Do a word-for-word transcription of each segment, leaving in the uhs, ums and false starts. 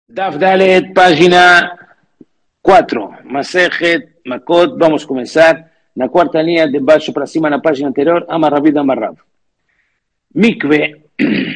Daf Dalet, página cuatro. Masejet, Makot, vamos a comenzar. La cuarta línea de baixo para cima en la página anterior. Amar Rabid, Amar Rab. Mikve,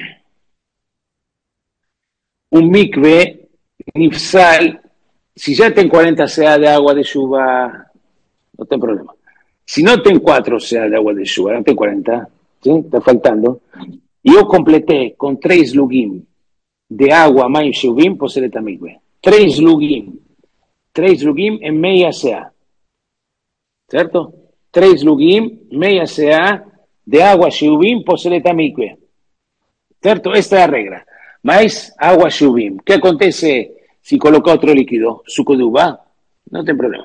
un mikve, nifsal, si ya ten cuarenta sea de agua de lluvia, no ten problema. Si no ten cuatro sea de agua de lluvia, no ten cuarenta, ¿sí? Está faltando. Yo completé con tres lugim de agua, maim, shuvim, poseleta mikve. Tres lugim. Tres lugim en media sea. ¿Cierto? Tres lugim, media sea de agua, shuvim, poseleta mikve. ¿Cierto? Esta es la regla. Mais, agua, shuvim. ¿Qué acontece si coloca otro líquido? Suco de uva. No tem problema.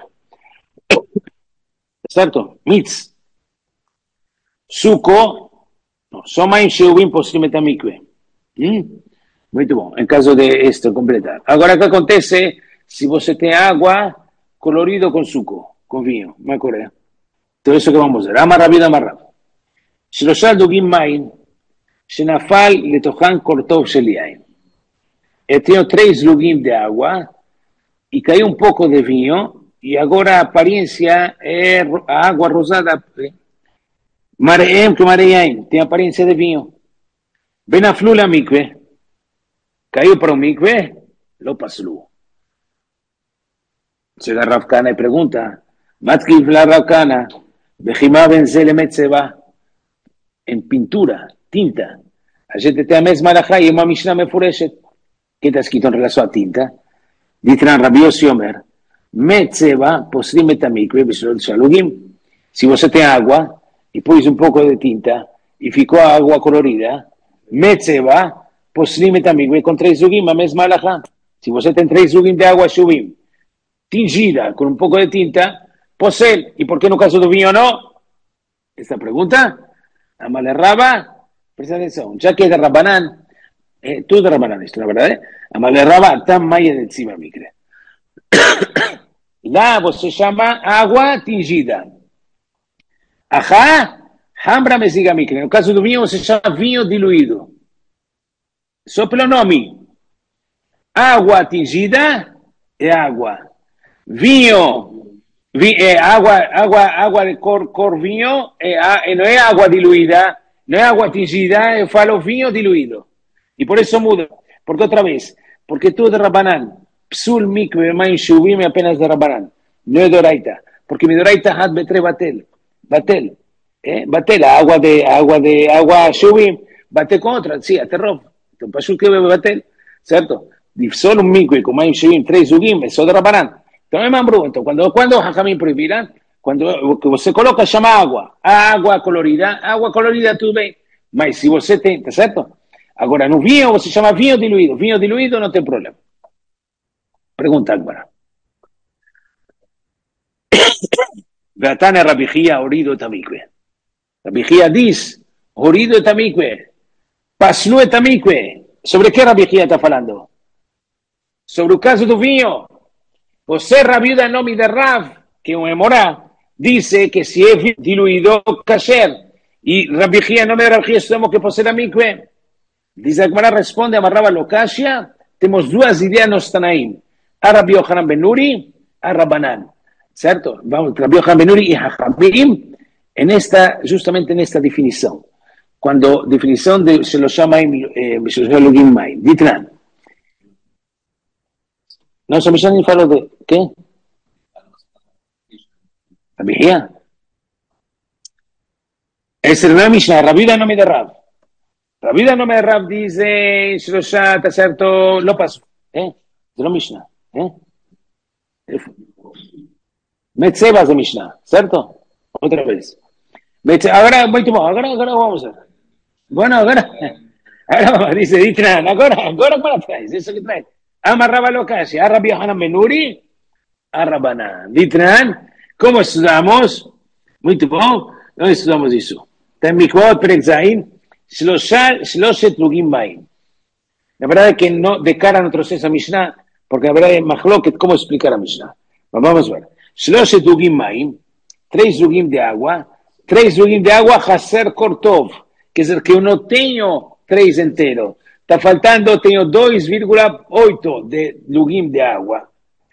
¿Cierto? Mitz. Suco. No, só maim, shuvim, poseleta mikve. ¿Mm? Muito bom, em caso de esto, completar. Agora, o que acontece se você tem água colorido com suco, com vinho, mais Coreia? Então, isso que vamos ver. Amar Rabid, Amar Rab. שלושה דוגים מים, שנפל לתוכן קורטוב של יין. Tenho três lugim de água, e caiu um pouco de vinho, e agora a aparência é a água rosada. Mareem que mareiem, tem aparência de vinho. Benaflu la mikve. Caiu para o mikve, lo paslu. Chega Rav Kana e pergunta, Matkiv la Rav Kana, Bechimá benzel emetzeva, em pintura, tinta. A gente tem a mesma alahá e uma Mishnah mefureshet. Que está escrito em relação à tinta? Ditran Rabi Yossi Omer, metzeva poslim et amikve b'shel shalugim. Se você tem água e pôs um pouco de tinta e ficou a água colorida, metzeva poslim et amikve com três lugim, a mesma alahá. Se você tem três lugim de água shuvim, tingida com um pouco de tinta, posel. E por que no caso do vinho não? Esta pergunta, Amale Raba, presta atenção, já que é de Rabanan, eh, tudo de Rabanan, isto na verdade, Amale Raba, tam maia de cima micre. Lá você chama água tingida. Ajá, hambra mesiga micre. No caso do vinho, você chama vinho diluído. Só pelo nome. Água tingida é água. Vinho, vi, é água, água, água de cor, cor vinho, é, não é água diluída, não é água tingida, eu falo vinho diluído. E por isso muda. Porque outra vez, porque tudo de Rabanan, psul mikve maim shuvim é apenas de Rabanan, não é doraita. Porque mi doraita had betre batel, batel, eh? Batel, água de, água de, água shuvim, batel contra, sim, até rov. Então, pashut que bebe batel, certo? Solo un mikve com maim shuvim, três lugim, é só de Rabanan. Então é mamru. Então, quando, quando Jajamim proibiram, quando você coloca, chama água, água colorida, água colorida tudo bem, mas se você tem, tá certo? Agora, no vinho, você chama vinho diluído, vinho diluído não tem problema. Pergunta agora. Vatana Rabihia, orido tamikve. Rabihia diz, orido tamikve, paslu tamikve. Sobre que Rabihia está falando? Sobre o caso do vinho. Você, Rabiuda, em nome de Rav, que é um emorá, dice que se é diluído, kasher. E Rabihia, em nome de Rabihia, temos que posseder a mikve. Diz a Gemara, responde, amarrava Lokashia, temos duas ideias nos Tanaim. A Rabbi Yochanan ben Nuri, a Rabanan. Certo? Vamos, Rabbi Yochanan ben Nuri e Hachabim, en esta, justamente nesta definição. Quando definição de se lo chama eh, Lugim Mai. Ditran. Não, se me chama nem falo de... ¿Qué? Rabihia. Esse é o Mishnah, Rabida nome de Rav. Rabida nome de Rav dice, Shlosha, está certo, lo paso. ¿Eh? De lo Mishnah. ¿Eh? Metzebas de Mishnah, ¿certo? Otra vez. Metze, ahora, muito bom, agora, agora vamos a ver. Bueno, agora, agora dice, Ditran, agora, agora para trás, isso que traz. Amarraba Lokashi, a Rabbi Yochanan ben Nuri, a Rabanan. Ditran, como estudamos? Muito bom, nós estudamos isso. Tem Mikvot, Perek Zayin, Shloshet Lugim Maim. La verdad es que no de cara no troces a Mishnah, porque la verdad es Mahloket, ¿cómo explicar a Mishnah? Vamos a ver. Shloshet Lugim Maim, tres lugim de agua, tres lugim de agua, Haser Kortov, que es el que eu não tenho três inteiro. está faltando, tengo dos vírgula ocho de lugim de agua.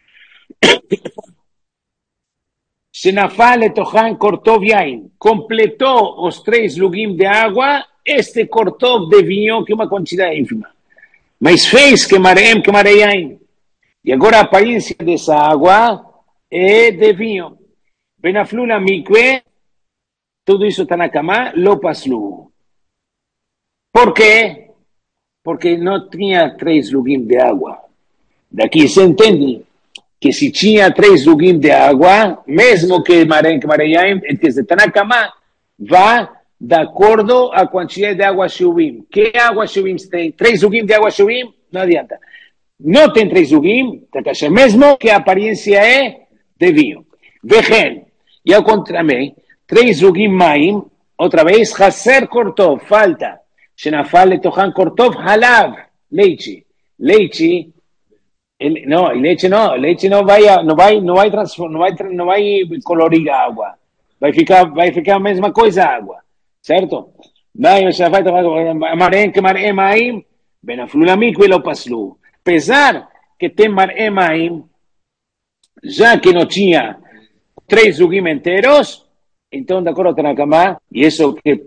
Shenafal etohan kortov yain, completó los tres lugim de agua, este kortov de vinho, que es una cantidad ínfima. Mas fez que marem, que mareyain. Y ahora la apariencia de esa agua es de vinho. Benaflula mikve, todo eso está en la cama, lo paslu. ¿Por qué? Porque no tenía tres lugim de agua. De aquí se entiende que si tinha três lugim de água, mesmo que marém que mareyaim, entonces Tanakama vai de acordo à quantidade de água shuvim. Que água shuvim tem? Três lugim de água shuvim? Não adianta. Não tem três lugim, tá mesmo que a aparência é de vinho. Vejen, e ao contrário, três lugim maim, outra vez, haser kortov, falta. Shenafal letochan kortov, halav, leite. Leite, El, no, el leche no, el leche no vaya, no vai, no vai, no vai, no vai colorir a água. Vai ficar, vai ficar a mesma coisa a água, certo? Vai, já vai, marém que marém maim, benaflula mico e lo paslu. Apesar que tem marém maim, já que não tinha três lugim inteiros, então de acordo com a cama, e isso que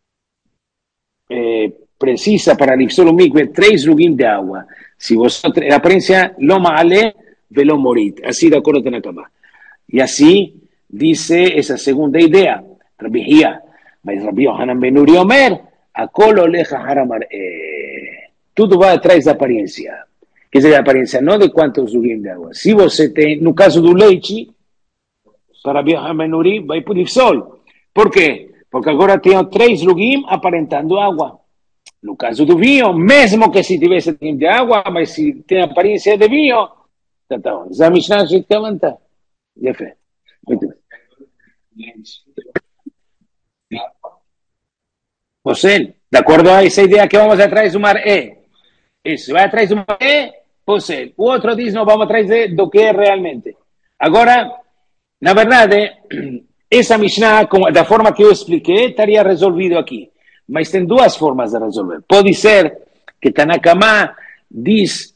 eh, precisa para lipsar o mico é três lugim de água. Si vosotros, la apariencia lo male, velo morit. Así de acuerdo con la cama. Y así dice esa segunda idea. Rabbi Hia, mas Rabbi Yohanan ben Nuri Omer, akol oleja haramar. Tudo va atrás da apariencia. Que es la apariencia, no de cuántos lugim de agua. Si você tem, no caso do leite, para Rabbi Yohanan ben Nuri, vai por sol. ¿Por qué? Porque agora tenho três lugim aparentando agua. No caso do vinho, mesmo que se tivesse lugim de água, mas se tem aparência de vinho, tá, tá bom. Já Mishnah já te levanta. Já fez. Muito bem. Você, de acordo a essa ideia que vamos atrás do mar E. Isso, vai atrás do mar E, você. O outro diz, não, vamos atrás de, do que é realmente. Agora, na verdade, essa Mishnah, da forma que eu expliquei, estaria resolvido aqui. Mas tem duas formas de resolver. Pode ser que Tanakama diz,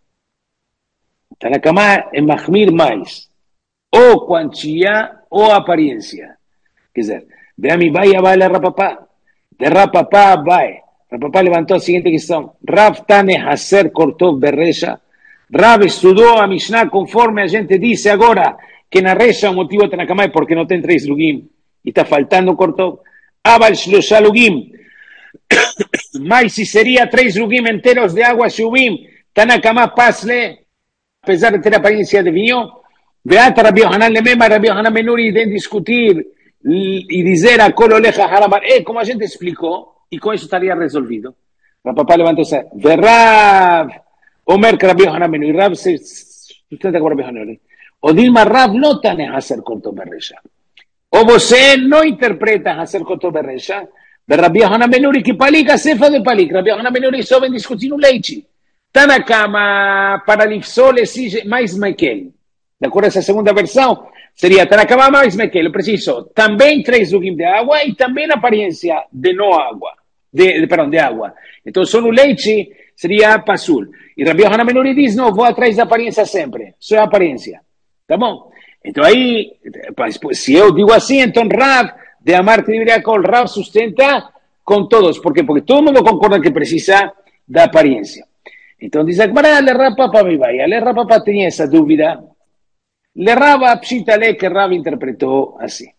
Tanakama é mahmir mais, ou quantia ou aparência. Quer dizer, de Amibaia vai a Rapapá, de Rapapá vai. Rapapá levantou a seguinte questão, Rav Tane Haser Kortov Berresha, Rav estudou a Mishnah conforme a gente disse agora, que na Resha o motivo de Tanakama é porque não tem três lugim, e está faltando Kortov. Abal Shlosha lugim, mas se seria três lugim inteiros de água shuvim, Tanakama pasle, apesar de ter aparência de vinho, veata Rabbi Yohanan lemema, Rabbi Yohanan ben Nuri de discutir e dizer a kol oleja haramar, é como a gente explicou, e com isso estaria resolvido. O papá levantou-se, Rav, Omer que Rabbi Yohanan ben Nuri, Rav se sustenta com Rabbi Yohanan ben Nuri, o Dilma Rav não está a hacer corto berresha. O você não interpreta a hacer corto berresha, de Rabbi Yohanan ben Nuri, que palica cefa de palica. Rabbi Yohanan ben Nuri só vem discutir no leite. Está na cama para lifsol exige mais mekel. De acordo com essa segunda versão, seria está na cama mais mekel. Preciso também três lugim de água e também aparência de não água. De, de, perdão, de água. Então, só no leite seria pasul. E Rabbi Yohanan ben Nuri diz, não, vou atrás da aparência sempre. Só a aparência. Tá bom? Então, aí, se eu digo assim, então Rav, de Amar Tribriacol, Rav sustenta com todos. ¿Por qué? Porque todo mundo concorda que precisa da aparência. Então diz a Gemara, le Rav Papa me vai. Le Rav Papa tinha essa dúvida. Le Rav Pshitale que Rav interpretou assim.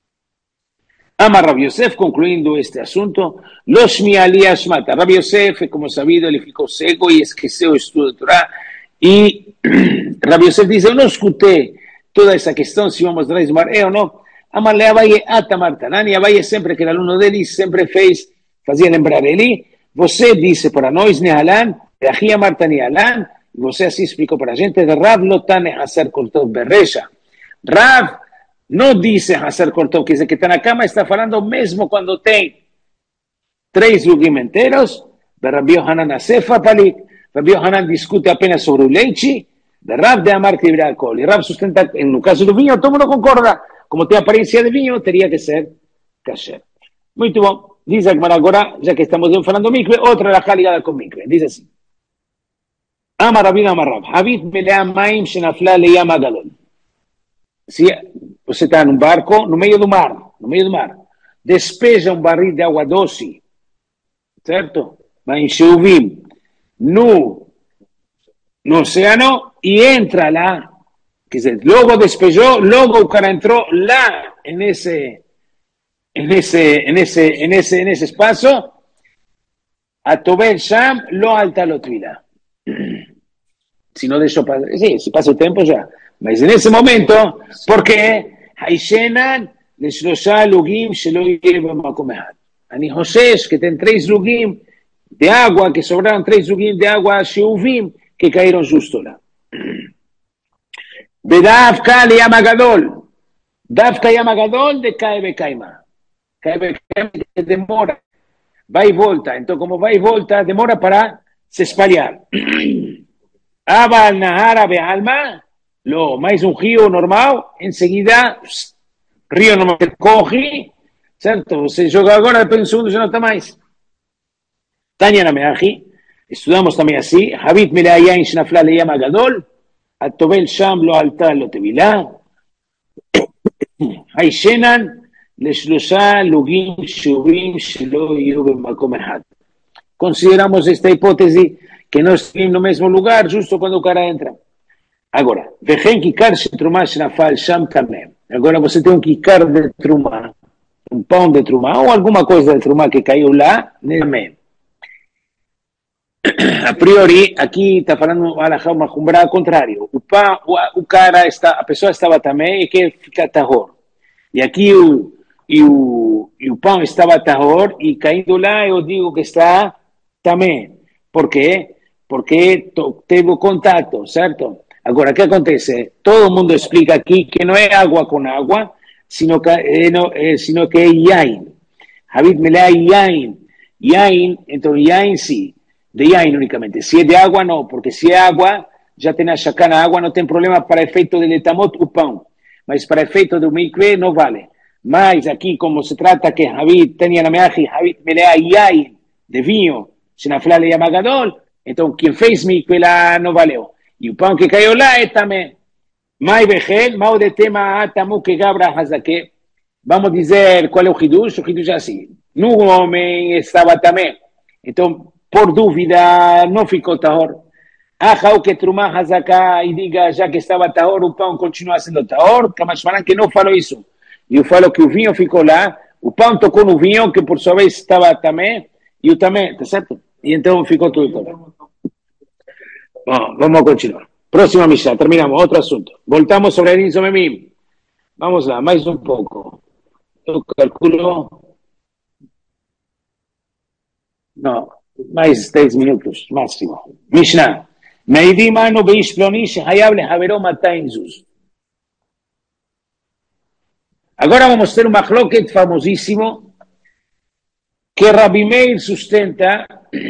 Ama Rav Yosef, concluindo este assunto, los miali ashmata. Rav Yosef, como sabido, ele ficou cego e esqueceu o estudo de Torá. E Rav Yosef diz, eu não escutei toda essa questão, se vamos atrás do mar, é ou não. Amarle Abaye Atamar Tanani, Abaye sempre que era aluno dele, sempre fez, fazia lembrar ele, você disse para nós, Nehalan, Reahia Martani Alan, você assim explicou para a gente, de Rav Lotane Haser Kortov Berresha. Rav não disse Haser Kortov, quer dizer que está na cama, está falando mesmo quando tem três lugim inteiros, de Rabbi Yohanan Asefa Palik, Rabbi Yohanan discute apenas sobre o leite, de Rav de Amar Tibriacol, e Rav sustenta, no caso do vinho, todo mundo concorda, como tem aparência de vinho, teria que ser kasher. Muito bom. dice ahora, ya que estamos enfrentando mikve, otra la ligada con mikve. Dice así. Amar Rabbi Amar Rab, Habit melea maim shenafla leyam agadol. Si você está num barco no meio do mar, no meio do mar, despeja um barril de água doce, certo? Vai em Sheuvim, no, no oceano, e entra lá. Quer dizer, logo despejou, logo o cara entrou lá, nesse, nesse, nesse, nesse, nesse espaço, a Tobel Sham lo alta lo tvila. Se não deixou passar, sim, se passa o tempo já. Mas nesse momento, porque Haishenan לשלושה לוגים שלא יהיה במקום אחד. אני חושש que tem três lugim de água, que sobraram três lugim de água sheuvim, que caíram justo lá. ודווקא לים הגדול, דווקא ים הגדול de cae וקיימה. cae וקיימה demora, vai e volta. Então, como vai e volta, demora para se espalhar. Abal Nahara Bealma, lo mais um rio normal, enseguida, rio normal corre, certo? Você joga agora, depois de um segundo já não está mais. Tanya Nameachi, estudamos também assim, Habit Meleayain Shnafla Leyam Agadol, Atobel Sham lo alta lo tevila, Haishenan לשלושה לוגים שובים שלא יהיו במקום אחד. Consideramos esta hipótese que no estén no mesmo lugar justo quando o cara entra. Agora, vejam kikar se trumá shnafal sham também. Agora você tem um kikar de trumá, um pão de trumá ou alguma coisa de trumá que caiu lá, também. A priori, aqui está falando alahá uma cumbra ao contrário. O, pão, o, o cara, está, a pessoa estava também e quer ficar tahor. E aqui o E o, e o pão estava tahor, e caindo lá eu digo que está também. Por quê? Porque teve o contato, certo? Agora, o que acontece? Todo mundo explica aqui que não é água com água, sino que, é, no, é, sino que é yain. Habit melea yain. Yain, então yain sim, de yain unicamente. Se é de água, não, porque se é água, já tem a chacana água, não tem problema para efeito de letamot o pão. Mas para efeito do mikve, não vale. Mas aqui, como se trata que Habit tenha na meaji, Habit melea yain, de vinho, shenafla leyam agadol, então quem fez mikve lá não valeu. E o pão que caiu lá é também. Mai bechel, mau de tema atamu que gabra hazake. Vamos dizer qual é o hidush? O hidush é assim. No homem estava também. Então, por dúvida, não ficou tahor. Aja o que trumá hazaka e diga, já que estava tahor, o pão continua sendo tahor. Mas falam que não falou isso. E eu falo que o vinho ficou lá, o pão tocou no vinho, que por sua vez estava também, e o também, tá certo? E então ficou tudo também. Bom, vamos continuar. Próxima missão, terminamos, outro assunto. Voltamos sobre el Insomemim. Vamos lá, mais um pouco. Eu calculo... Não, mais dez minutos, máximo. Mishnah. Meidi mano beish ploni shehayab lehavero matain zuz. Agora vamos ter um machloket famosíssimo que Rabbi Meir sustenta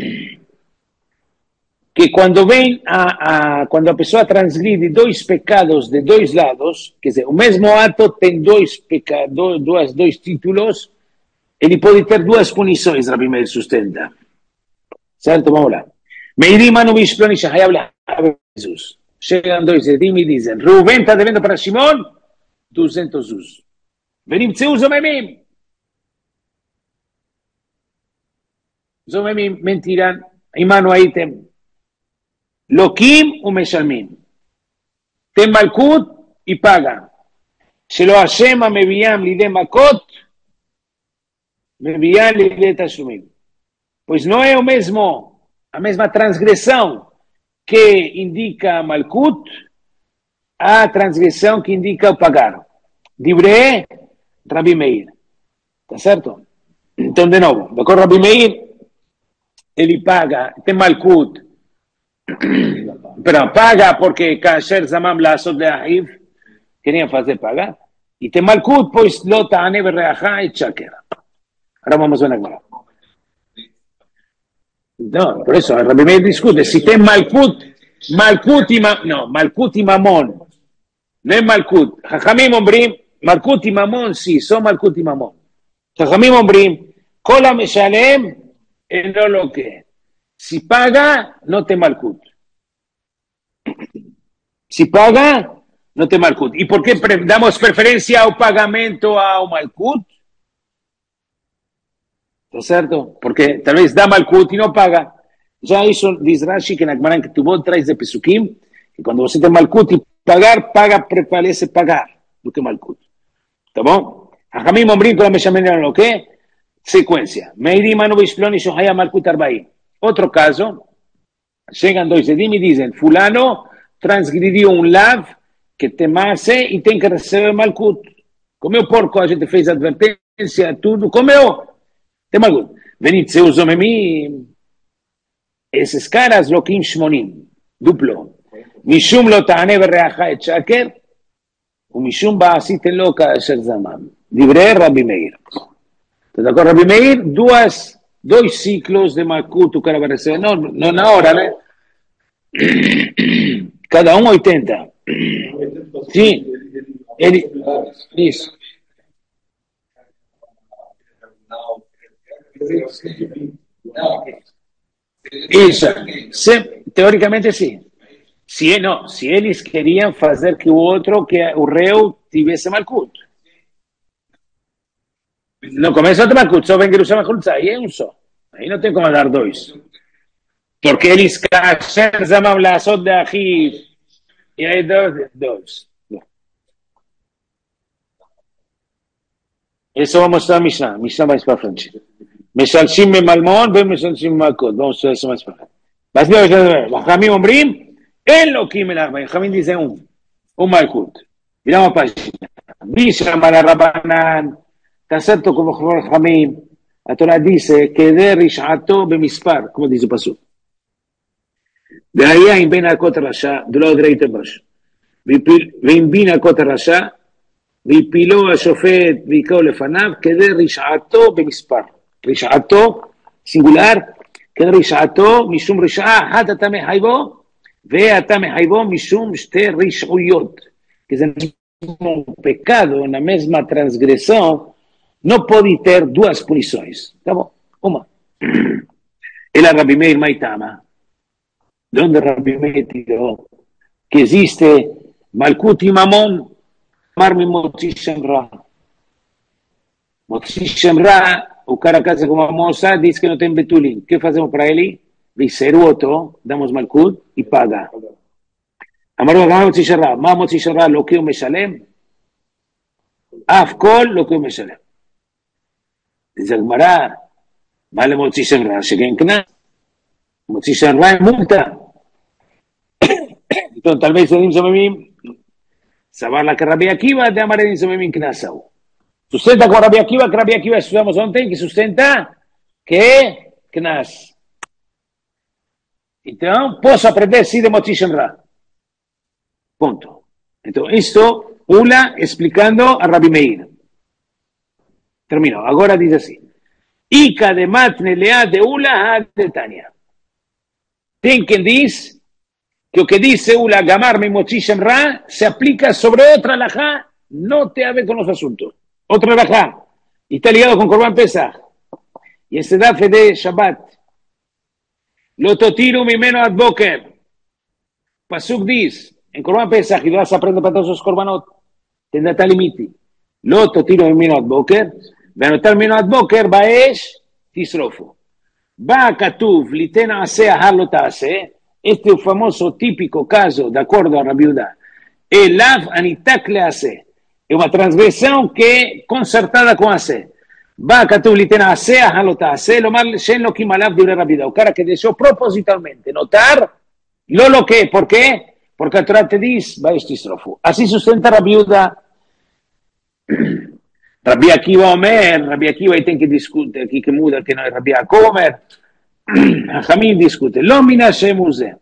que quando vem a, a quando a pessoa transgride dois pecados de dois lados, quer dizer, o mesmo ato tem dois pecados, dois, dois títulos, ele pode ter duas punições, Rabbi Meir sustenta. Certo? Vamos lá. Meirima no Bishploni Shahayab Jesus. Chegam dois edim e dizem, Reuven está devendo para Shimon duzentos zuz. ונמצאו זוממים. זוממים, מנטירן, עמנו הייתם. לוקים ומשלמים. תן מלכות יפגע. שלא השם המביאם לידי מכות, מביא לידי תשלומים. Pois não é o mesmo, a mesma transgressão que indica malkut, a transgressão que indica o pagar. Divrei Rabbi Meir, tá certo? Então, de novo, de acordo com Rabbi Meir, ele paga, tem malkut, pero paga porque kasher zamam laasot leahiv, queriam fazer pagar, e tem malkut, pois lo ta'ane berreacha et shaker. Agora vamos ver agora. No, por eso Rabbi Meir discute, si tem malkut, malkut y mamon, no, malkut y mamon, no es malkut. Jajamim ombrim, Malkut y Mamón, sí, son Malkut y Mamón. Jajamim Ombrim, Kola Meshalem, no lo que. Si paga, no te malcut. Si paga, no te malcut. ¿Y por qué pre damos preferencia ao pagamento ao malcut? ¿Está certo? Porque tal vez dá malcut e não paga. Já isso diz Rashi que na Gemara que tu traz de Pesukim, que quando você tem malcut e pagar, paga, prevalece pagar do que malcut. Tá bom? Hajamim omrim com a meshamena no que? Sequência. Meiri manu bisploni shohaya malcut arbaim. Outro caso, chegam dois edim e dizem, fulano transgrediu um lav que temase e tem que receber malcut. Comeu porco, a gente fez advertência, tudo, comeu. Tem malcut. Venit seus omemim. Esses caras loquim shmonim, duplo. Mishum lo ta'ane berreacha et shaker, ומishum ba'asiten lo ka'asher zamam. Divrei Rabbi Meir. Então, agora Rabbi Meir, duas, dois ciclos de malcut o cara vai receber. Não, não na hora, né? Cada um oitenta. Sim. Ele, isso. Isso. Se, teoricamente, sim. Se, não, se eles queriam fazer que o outro, que o reu, tivesse malcut. No começa a malcut, só vem que usar malcut, aí é um só. Aí não tem como dar dois. Porque eles kasher zamam לעשות לאחיו. E aí dois, dois. Isso vamos mostrar a Mishnah. Mishnah mais para frente. משלשים ממלמון ומשלשים ממלכות. Vamos ver isso mais para frente. Mas não, חכמים אומרים, אין לוקים אל ארבעים. חכמים dizem um. Um malkut. Viramos a página. Mishnah לרבנן. Está certo como חכמים. A Torah dice que de rishato bemispar, como dice o pasuk. והיה אם בין הכות הרשע, דלא דרית בש. ואם בין הכות הרשע, והפילו השופט ויקראו לפניו, כדי רשעתו במספר. רשעתו, סינגולר, כדי רשעתו משום רשעה אחת אתה מחייבו, ואתה מחייבו משום שתי רשעויות. Que es el mismo pecado, na mesma transgressão, não pode ter duas punições. Tá bom? Uma. Ela Rabbi Meir Maitama. Donde Rabbi Meir tirou que existe Malkut e Mamon, Marmi Motzi Shem Ra. Motzi Shem Ra, o cara casa com uma moça, diz que não tem betulim. O que fazemos para ele? Dizer o outro, damos Malkut e paga. Amaru Agama Motzi Shem Ra. Ma Motzi Shem Ra, lo que eu me shalem? Af kol, lo que eu me shalem. Diz a Gemara, מה למוציא שם רע? שכן קנס. מוציא שם רע multa. Entonces, tal vez Edim Somemim, saberla que Rabbi Akiva, de amar Edim Somemim Knasau. Sustenta con Rabbi Akiva, que Rabbi Akiva estudiamos antes, que sustenta que Knas. Então, posso aprender sí de Motzi Shem Ra. Punto. Entonces, esto, Ula explicando a Rabbi Meir. Termino. Ahora dice así. Ika de matne lea de Ula a de Tania. Tem quien dice que lo que dice Ula Gamar me Motzi Shem Ra se aplica sobre otra alajá, no te habe con los asuntos. Otra alajá. Y está ligado con Corban Pesach. Y ese dafe de Shabbat. Lo totiru mimeno ad boker. Pasuk dice, en Corban Pesach, y vas a aprender para todos los Corbanot, tendrá tal limiti. Lo totiru mimeno ad boker. ואנותר ממנו עד בוקר באש תשרופו. בא כתוב ליתן עשה אחר לא תעשה, este es un famoso típico caso, de acuerdo a Rabbi Yehuda, elav anitak le hace, es una transgresión que concertada con hace. בא כתוב ליתן עשה אחר לא תעשה, לומר שאין לו כמעליו דברי רבי יהודה, הוא cara que deseó propositalmente notar, לא lo que, ¿por qué? Porque la Torah te dice, באש תשרופו. Así sustenta Rabbi Yehuda. Rabbi Akiva Omer, Rabbi Akiva ahí tiene que discutir, aquí que muda, que no es Rabbi Akiva Omer, Jamín discute, lo mina shemuse.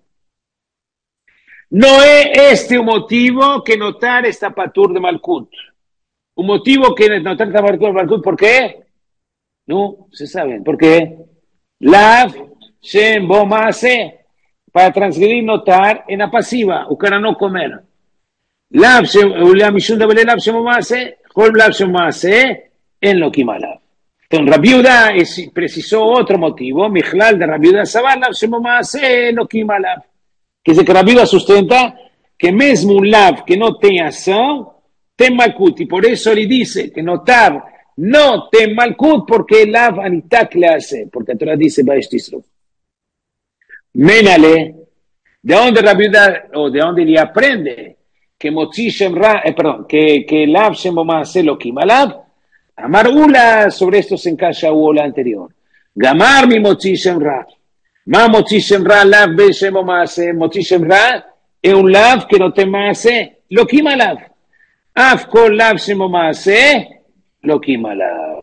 No es este un motivo que notar esta patur de Malkut. Un motivo que notar esta patur de Malkut, ¿por qué? No, se saben, ¿por qué? Lav, Shem, Bomase, para transgredir notar en la pasiva, o cara no comer. Lav, Shem, Ulam, Mishun, Dabele, Lav, Shem, Bomase, כל בלב שמעשה, אין לו כמעליו. Entonces, Rabbi Yehuda precisó otro motivo, Michlal de Rabbi Yehuda Sabar, Lav Shemo Maaseh Elokim Alav. Que dice que Rabbi Yehuda sustenta que mesmo un lav que no tenha ação, tem malkut. Y por eso le dice que notar no tem malkut porque el lav anitak le hace. Porque la Torah dice, Baeshtisro. Menale, ¿de dónde Rabbi Yehuda, o de dónde le aprende que Motzi Shem Ra, eh, perdón, que, que Lav Shemo Maaseh Elokim Alav? Amar Ula, sobre esto se encalla Ula anterior. Gamar mi Motzi Shem Ra. Ma Motzi Shem Ra, Lav Be Shemo Maaseh. Motzi Shem Ra è un Lav che non te Maaseh, lo Kim Alav. Af Kol Lav Shemo Maaseh, lo Kim Alav.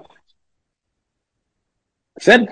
¿Cierto?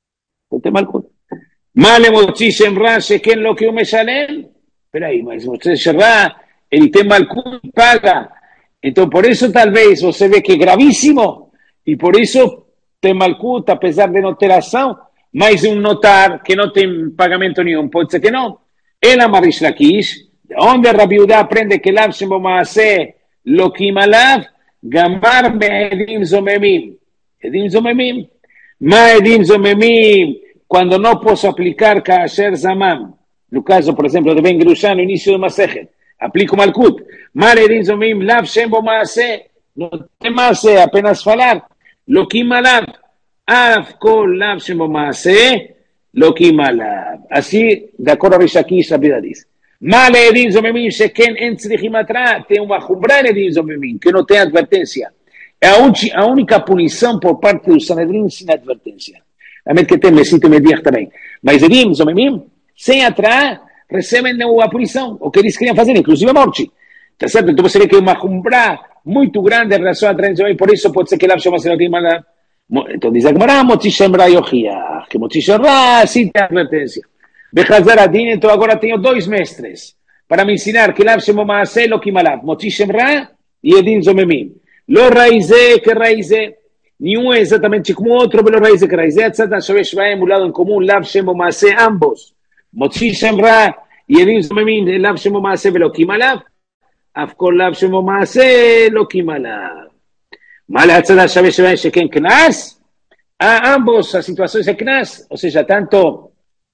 No te malcut. Ma le Motzi Shem Ra, Sheken lo que un Meshalem. Pero ahí, Motzi Shem Ra, el tema malcut paga. Entonces, por eso tal vez você ve que é gravíssimo, e por isso tem malcuta, apesar de não ter ação, mas um notar que não tem pagamento nenhum, pode ser que não. Ela Marish Lakish, de onde Rabbi Yehuda aprende que Lav Shemo Maaseh Lokim Alav, Gamar Me'edim Zomemim. Edim Zomemim. Ma Edim Zomemim, quando não posso aplicar Kasher Zamam. No caso, por exemplo, de Ben Gerusha, no início do Masechet. Aplico Malkut. Mare Edin Zomim, Lav Shemo Maaseh. No tem Maaseh, apenas falar. Lokim Alav. Af Kol Lav Shemo Maaseh. Lokim Alav. Así, de acuerdo a Rishakish, la vida dice. Male Edin Zomim, Sheken En Tzrichim Atra. Tem uma Jumbran Edin Zomim, que não tem advertência. É a única punição por parte do Sanedrin sem advertência. A menos que tem Mesito Mediach também. Mas Edin Zomim, sem atrás, recebem a punição, o que eles queriam fazer, inclusive a morte. Tá certo? Então você vê que é uma cumbra muito grande em relação à transição, e por isso pode ser que lá chama-se não tem mal. Então diz a Gemara, Motzi Shem Ra Yochiach, que Motzi Shem Ra sim tem advertência. Bechazar Adin, então agora tenho dois mestres para me ensinar que lá Shemo Maaseh Lokim Alav, Motzi Shem Ra e Edin Zomemim. Lo Raizé que Raizé, nenhum é exatamente como o outro, mas lo Raizé que Raizé, Tzad Shavesh Vaem, um lado em comum, Lav Shemo Maaseh, ambos. Motzi Shem Ra y Edin Zomemim, Lav Shemo Maaseh Velokim Alav, Af Kol Lav Shemo Maaseh Lokim Alav. Mal Hatzad Shavesh Vaem Sheken Knas, a ambos a situações de Knas, ou seja, tanto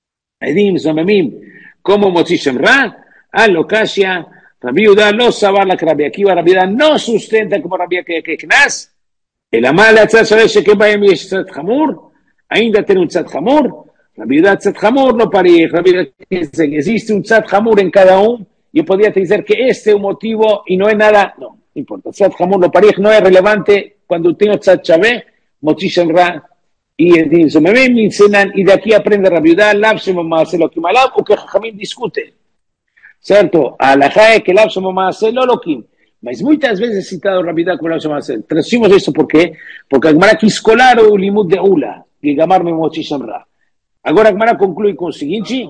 Edin Zomemim como Motzi Shem Ra, a Lokashia, Rabbi Yehuda lo sabar la Rabbi Akiva, Rabbi Yehuda no sustenta como Rabbi que Knas, el Amal Hatzad Shavesh Sheken Vaem Yesh Tzad Chamur, ainda tem um Tzad Chamur, Rabbi Yehuda Tzad Chamur no parei, Rabbi Yehuda dice que existe un Tzad Chamur en cada um, yo podría te dizer que este es un motivo y no es nada, no, no importa, Tzad Chamur no parei, no es relevante cuando tengo Tzad Shaveh, Motzi Shem Ra y Edin Zomemim me enseñan, y de aquí aprende Rabbi Yehuda, Lav Shemo Maaseh Lokim Alav, o que Jajamim discute, ¿cierto? A la Jae que Lav Shemo Maaseh lo Lokim, mas muitas vezes citado Rabbi Yehuda como Lav Shemo Maaseh, traducimos esto, ¿por qué? Porque Agmara quis colar o limud de Ula, que gamarme Motzi Shem Ra. Agora a Gemara conclui com o seguinte,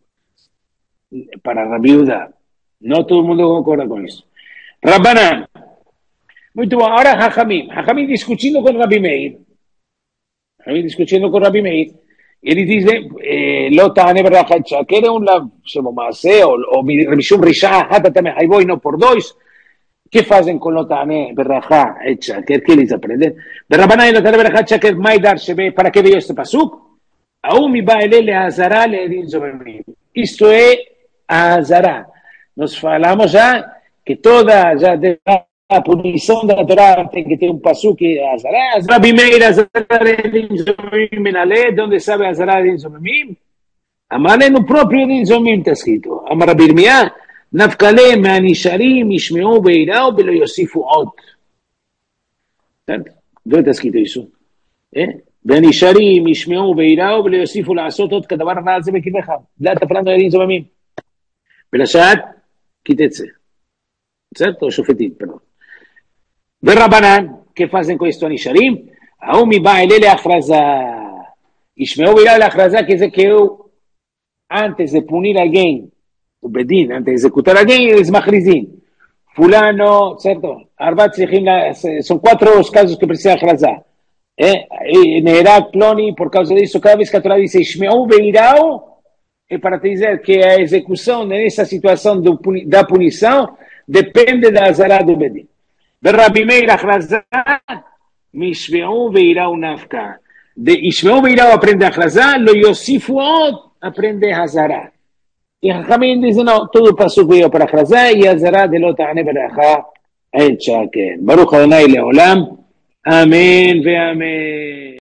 para Rabbi Yehuda, não todo mundo concorda com isso. Rabbanan, muito bom, agora Jajamim, Jajamim discutindo com Rabbi Meir, Jajamim discutindo com Rabbi Meir, ele diz, לא תענה ברכה את שקר, un Lav Shemo Maaseh, ou משום רשעה אחת אתה מחייבו אינו por dois, que fazem com לא תענה ברכה את שקר, que eles aprendem? Rabbanan, לא תענה ברכה את שקר, מה ידע שווה, para que veio este pasuk? Aumi Baelele Azará le Edin Zomemim. Isto é a Azará. Nós falamos já que toda já a punição da Torá tem que ter um passo que é Azará. Azará primeira, Azará le Edin Zomemim Menalé, de onde sabe Azará Edin Zomemim? Amale no próprio Edin Zomemim está escrito. Amar Birmiá, Nafkale Meanisharim, Ishmeu Beirau, Belo Yosifu Ot. Certo? Onde está escrito isso? É? ונשארים, ישמעו ויראו וליוסיפו לעשות עוד כדבר רע הזה בקרבך. זה אתה פלנו ילדים זוממים. ולשעת, כי תצא. certo? שופטים, פרדון. ורבנן, כפזן questo הנשארים, ההוא מבא אלה להכרזה. ישמעו ויראו להכרזה, כי זה כאילו, antes de punir a alguém, o bedin, antes de executar a alguém, eles מכריזים. fulano, certo? ארבע צריכים, son cuatro os casos que precisa הכרזה. Eh, Neherak Ploni, por causa disso, cada vez que a Torá diz Ishmeu Beirau, é para te dizer que a execução nessa situação do, da punição depende da Azará do Bedin. Rabbi Meir Achrazá, Mishmeu veirau nafka. De Ishmeu veirau aprende Hazá, lo Yosifuot aprende Hazara. Y Jamín dice, no, todo pasó para Hazá y Hazara de lo Tane Beraja el Chaken. Baruch Adonai Leolam. Amén ve amén.